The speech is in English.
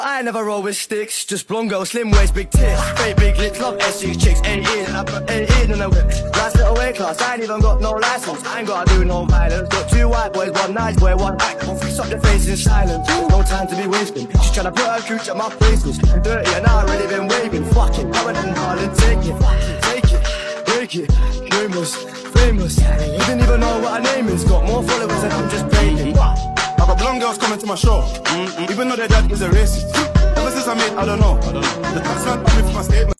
I never roll with sticks, just blonde girl, slim waist, big tits, fake big lips, love S6 chicks, 18 and I whip. Last little weight class, I ain't even got no license, I ain't gotta do no violence. Got 2 white boys, 1 nice boy, 1 black. Won't fix up their face in silence, no time to be wasting. She's tryna put her cooch at my places, dirty and I already been waving. Fuck it, I went and darling, take it, break it, famous. You didn't even know what her name is, got more followers than I'm just paying. I got blonde girls coming to my show, even though their dad is a racist. Ever since I made, I don't know. The tax man coming for my statement.